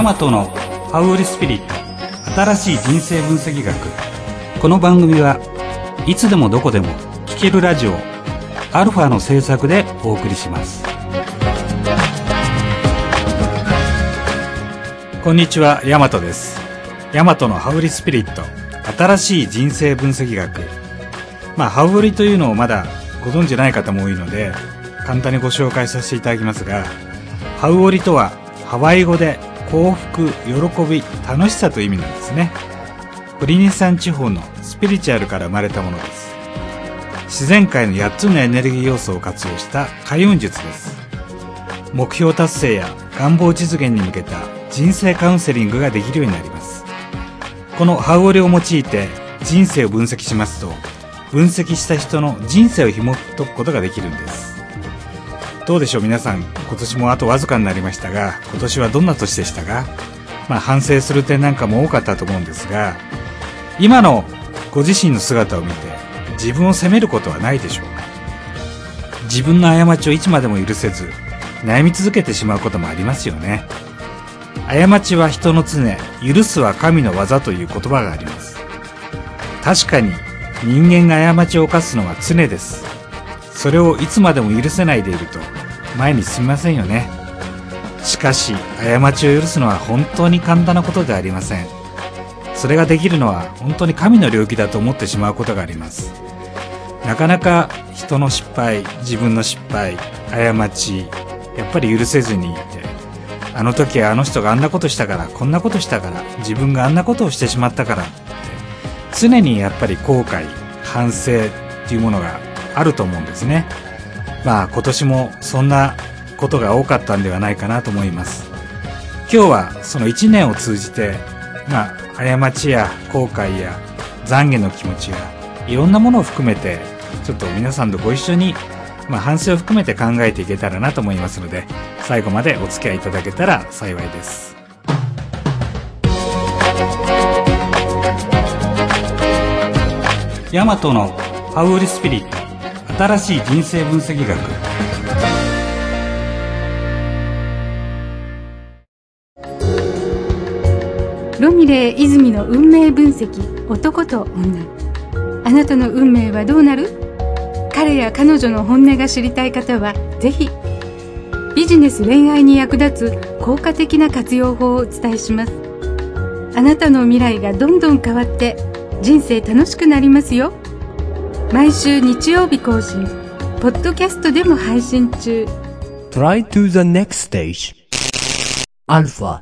ヤマトのハウリスピリット、新しい人生分析学。この番組はいつでもどこでも聞けるラジオアルファの制作でお送りします。こんにちは、ヤマトです。ヤマトのハウリスピリット、新しい人生分析学。ハウリというのをまだご存知ない方も多いので簡単にご紹介させていただきますが、ハウオリとはハワイ語で幸福、喜び、楽しさという意味なんですね。ポリネシアン地方のスピリチュアルから生まれたものです。自然界の8つのエネルギー要素を活用した開運術です。目標達成や願望実現に向けた人生カウンセリングができるようになります。このハウオリを用いて人生を分析しますと、分析した人の人生を紐解くことができるんです。どうでしょう皆さん、今年もあとわずかになりましたが、今年はどんな年でしたか？反省する点なんかも多かったと思うんですが、今のご自身の姿を見て自分を責めることはないでしょうか？自分の過ちをいつまでも許せず悩み続けてしまうこともありますよね。過ちは人の常、許すは神の技という言葉があります。確かに人間が過ちを犯すのは常です。それをいつまでも許せないでいると前に進みませんよね。しかし過ちを許すのは本当に簡単なことではありません。それができるのは本当に神の領域だと思ってしまうことがあります。なかなか人の失敗、自分の失敗、過ちやっぱり許せずにいて、あの時はあの人があんなことしたから、こんなことしたから、自分があんなことをしてしまったからって常にやっぱり後悔、反省っていうものがあると思うんですね。今年もそんなことが多かったんではないかなと思います。今日はその1年を通じて、過ちや後悔や懺悔の気持ちやいろんなものを含めて、ちょっと皆さんとご一緒に、反省を含めて考えていけたらなと思いますので、最後までお付き合いいただけたら幸いです。ヤマトのハウリスピリット、新しい人生分析学。 ロミレー泉の運命分析、男と女。あなたの運命はどうなる？彼や彼女の本音が知りたい方はぜひ。ビジネス恋愛に役立つ効果的な活用法をお伝えします。あなたの未来がどんどん変わって人生楽しくなりますよ。毎週日曜日更新、ポッドキャストでも配信中。 Try to the next stage. Alpha。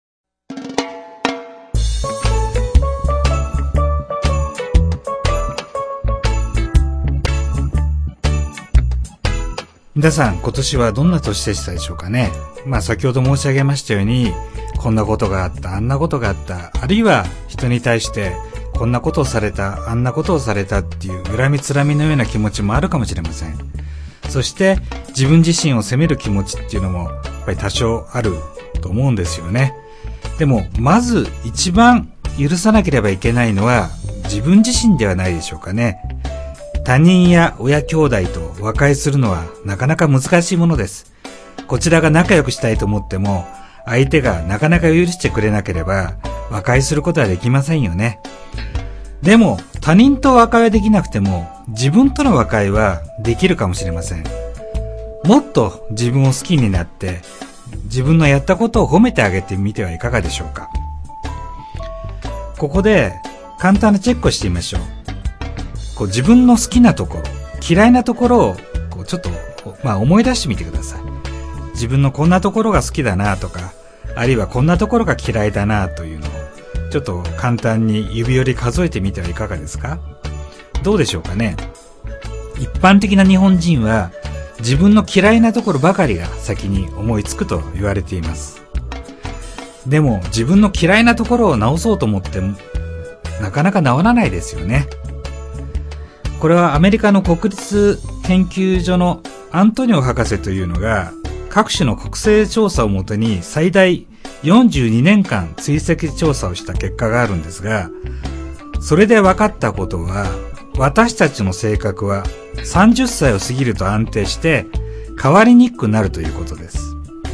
皆さん、今年はどんな年でしたでしょうかね。先ほど申し上げましたように、こんなことがあった、あんなことがあった、あるいは人に対してこんなことをされた、あんなことをされたっていう恨みつらみのような気持ちもあるかもしれません。そして自分自身を責める気持ちっていうのもやっぱり多少あると思うんですよね。でもまず一番許さなければいけないのは自分自身ではないでしょうかね。他人や親兄弟と和解するのはなかなか難しいものです。こちらが仲良くしたいと思っても相手がなかなか許してくれなければ和解することはできませんよね。でも他人と和解はできなくても自分との和解はできるかもしれません。もっと自分を好きになって自分のやったことを褒めてあげてみてはいかがでしょうか。ここで簡単なチェックをしてみましょう。自分の好きなところ、嫌いなところをちょっと思い出してみてください。自分のこんなところが好きだなとか、あるいはこんなところが嫌いだなというのをちょっと簡単に指折り数えてみてはいかがですか？どうでしょうかね。一般的な日本人は自分の嫌いなところばかりが先に思いつくと言われています。でも自分の嫌いなところを直そうと思ってもなかなか直らないですよね。これはアメリカの国立研究所のアントニオ博士というのが各種の国勢調査をもとに最大42年間追跡調査をした結果があるんですが、それで分かったことは、私たちの性格は30歳を過ぎると安定して変わりにくくなるということです。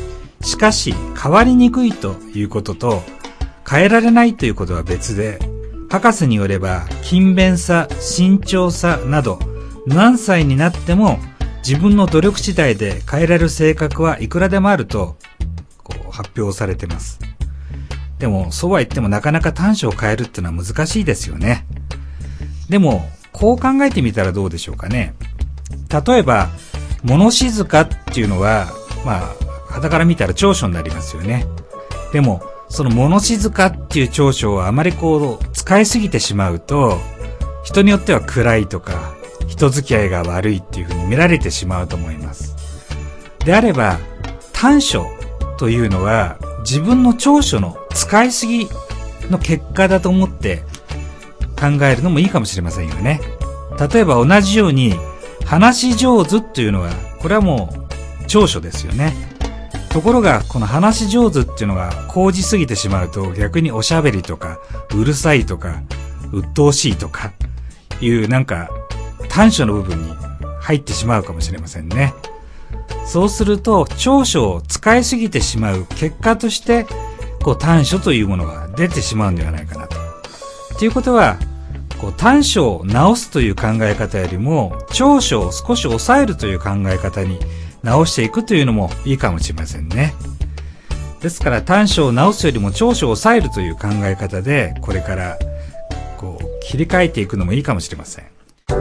しかし変わりにくいということと変えられないということは別で、博士によれば勤勉さ、慎重さなど何歳になっても自分の努力次第で変えられる性格はいくらでもあると発表されています。でもそうは言ってもなかなか短所を変えるっていうのは難しいですよね。でもこう考えてみたらどうでしょうかね。例えば物静かっていうのは傍から見たら長所になりますよね。でもその物静かっていう長所をあまり使いすぎてしまうと、人によっては暗いとか人付き合いが悪いっていうふうに見られてしまうと思います。であれば短所というのは自分の長所の使いすぎの結果だと思って考えるのもいいかもしれませんよね。例えば同じように話し上手っていうのはこれはもう長所ですよね。ところがこの話し上手っていうのが高じすぎてしまうと、逆におしゃべりとかうるさいとか鬱陶しいとかいう短所の部分に入ってしまうかもしれませんね。そうすると長所を使いすぎてしまう結果として短所というものが出てしまうんではないかなと。ということは短所を直すという考え方よりも長所を少し抑えるという考え方に直していくというのもいいかもしれませんね。ですから短所を直すよりも長所を抑えるという考え方でこれから切り替えていくのもいいかもしれません。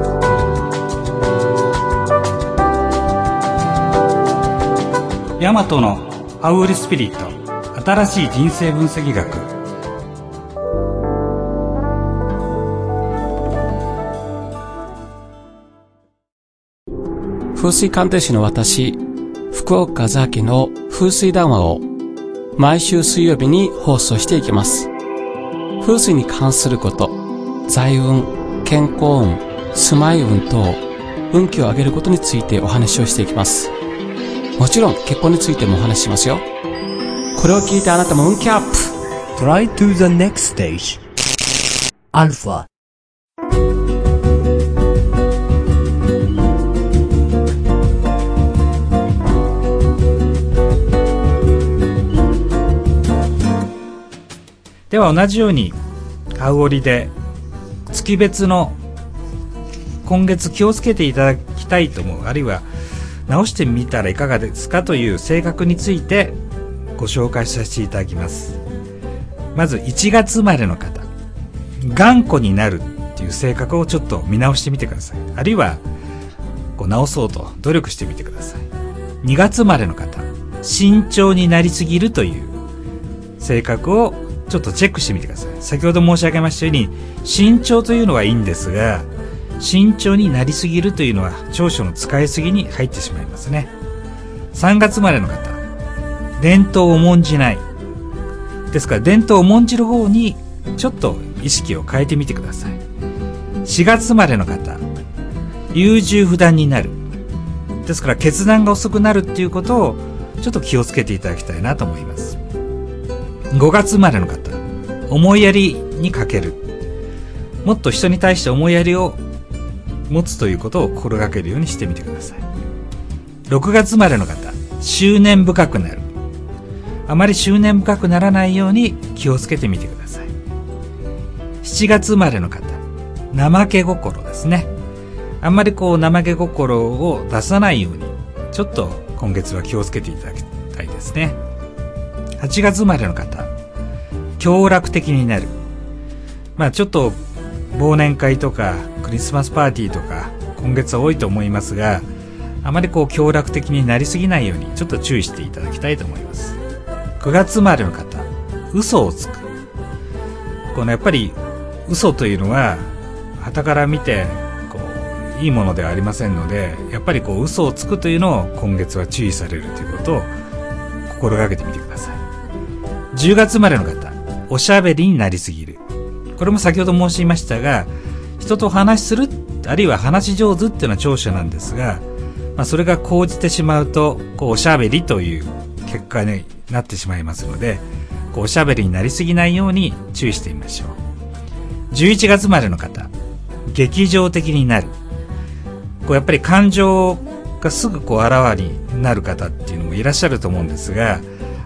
ヤマトのハウオリスピリット、新しい人生分析学。 風水鑑定士の私、福岡ザキの風水談話を毎週水曜日に放送していきます。風水に関すること、財運、健康運、住まい運等、運気を上げることについてお話をしていきます。もちろん結婚についてもお話ししますよ。これを聞いてあなたも運気アップ。 Try to the next stage. Alpha. では同じようにハウオリで月別の今月気をつけていただきたいと思う、あるいは直してみたらいかがですかという性格についてご紹介させていただきます。まず1月生まれの方、頑固になるっていう性格をちょっと見直してみてください。あるいは直そうと努力してみてください。2月生まれの方、慎重になりすぎるという性格をちょっとチェックしてみてください。先ほど申し上げましたように慎重というのはいいんですが、慎重になりすぎるというのは長所の使いすぎに入ってしまいますね。3月生まれの方、伝統を重んじないですから、伝統を重んじる方にちょっと意識を変えてみてください。4月生まれの方、優柔不断になるですから、決断が遅くなるっていうことをちょっと気をつけていただきたいなと思います。5月生まれの方、思いやりに欠ける、もっと人に対して思いやりを持つということを心がけるようにしてみてください。6月生まれの方、執念深くなる、あまり執念深くならないように気をつけてみてください。7月生まれの方、怠け心ですね。あんまり怠け心を出さないようにちょっと今月は気をつけていただきたいですね。8月生まれの方、享楽的になる。ちょっと忘年会とかクリスマスパーティーとか今月は多いと思いますが、あまり享楽的になりすぎないようにちょっと注意していただきたいと思います。9月生まれの方、嘘をつく。やっぱり嘘というのは傍から見ていいものではありませんので、やっぱり嘘をつくというのを今月は注意されるということを心がけてみてください。10月生まれの方、おしゃべりになりすぎる。これも先ほど申しましたが、人と話する、あるいは話し上手っていうのは長所なんですが、それが高じてしまうとおしゃべりという結果になってしまいますので、おしゃべりになりすぎないように注意してみましょう。11月生まれの方、激情的になる。やっぱり感情がすぐあらわになる方っていうのもいらっしゃると思うんですが、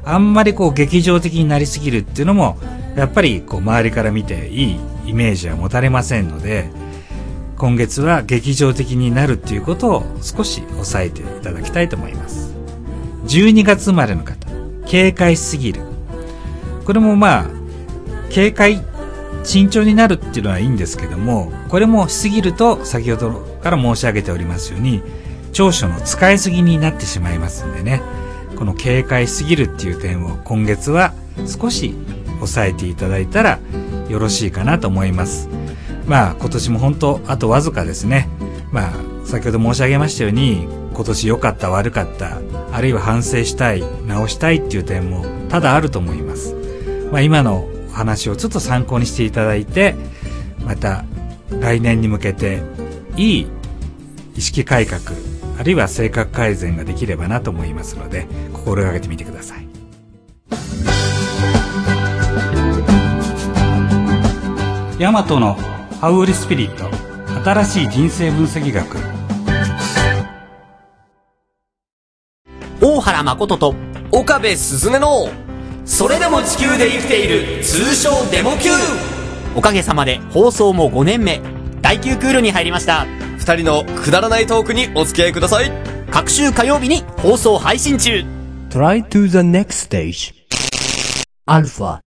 あんまりこう劇場的になりすぎるっていうのもやっぱりこう周りから見ていいイメージは持たれませんので、今月は劇場的になるっていうことを少し抑えていただきたいと思います。12月生まれの方、警戒しすぎる。これもまあ警戒、慎重になるっていうのはいいんですけども、これもしすぎると先ほどから申し上げておりますように長所の使いすぎになってしまいますんでね、この警戒しすぎるっていう点を今月は少し抑えていただいたらよろしいかなと思います。まあ今年も本当あとわずかですね。まあ先ほど申し上げましたように、今年良かった悪かった、あるいは反省したい直したいっていう点も多々あると思います。まあ今の話をちょっと参考にしていただいて、また来年に向けていい意識改革、あるいは性格改善ができればなと思いますので、心がけてみてください。ヤマトのハウオリスピリット、新しい人生分析学。 大原誠と岡部すずめのそれでも地球で生きている通称デモ級。おかげさまで放送も5年目、第9クールに入りました。 2人のくだらないトークにお付き合いください。 各週火曜日に放送配信中。 Try to the next stage. Alpha。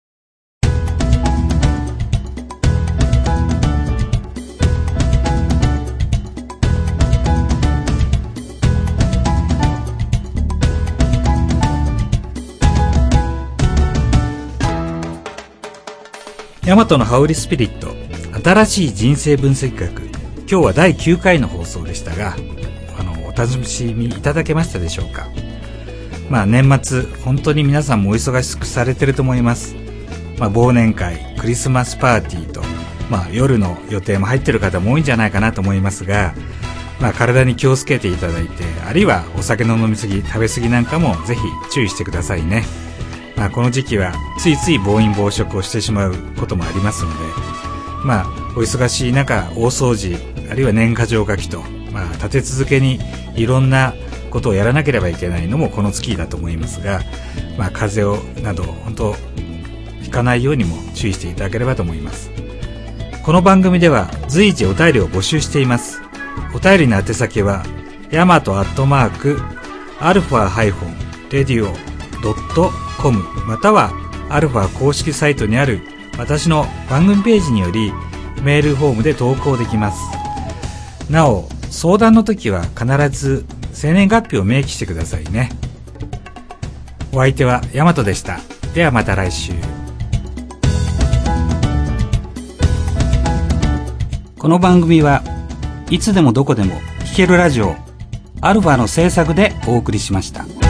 ヤマトのハウリスピリット、新しい人生分析学。今日は第9回の放送でしたが、お楽しみいただけましたでしょうか。まあ年末本当に皆さんもお忙しくされてると思います。まあ忘年会、クリスマスパーティーと、まあ夜の予定も入ってる方も多いんじゃないかなと思いますが、まあ体に気をつけていただいて、あるいはお酒の飲みすぎ、食べすぎなんかもぜひ注意してくださいね。まあこの時期はついつい暴飲暴食をしてしまうこともありますので、まあお忙しい中、大掃除、あるいは年賀状書きと、まあ立て続けにいろんなことをやらなければいけないのもこの月だと思いますが、まあ風邪など本当ひかないようにも注意していただければと思います。この番組では随時お便りを募集しています。お便りの宛先はyamato@alpha-radio.com またはアルファ公式サイトにある私の番組ページによりメールフォームで投稿できます。なお相談の時は必ず生年月日を明記してくださいね。お相手はヤマトでした。ではまた来週。この番組はいつでもどこでも聴けるラジオアルファの制作でお送りしました。